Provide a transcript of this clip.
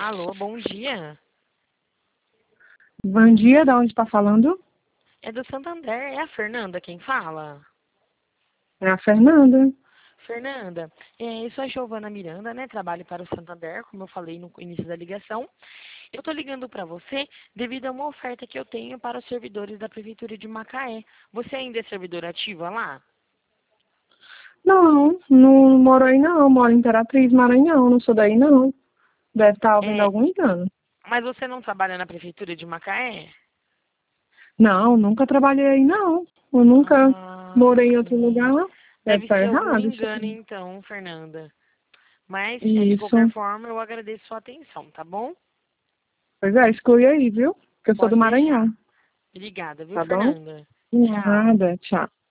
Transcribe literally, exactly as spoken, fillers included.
Alô, bom dia. Bom dia, da onde está falando? É do Santander, é a Fernanda quem fala? É a Fernanda. Fernanda, é, eu sou a Giovana Miranda, né? Trabalho para o Santander, como eu falei no início da ligação. Eu estou ligando para você devido a uma oferta que eu tenho para os servidores da Prefeitura de Macaé. Você ainda é servidora ativa lá? Não, não moro aí não, moro em Imperatriz, Maranhão, não sou daí não. Deve estar ouvindo É, algum engano. mas você não trabalha na Prefeitura de Macaé? Não, nunca trabalhei aí não. Eu nunca Ah, morei em outro lugar. sim. Deve Deve estar ser algum errado isso engano aí. então, Fernanda. Mas, é, de qualquer Isso. forma, eu agradeço sua atenção, tá bom? Pois é, exclui aí, viu? Porque eu sou do Pode Maranhão, deixar. Obrigada, viu, tá bom? Fernanda? Tchau. Nada, tchau.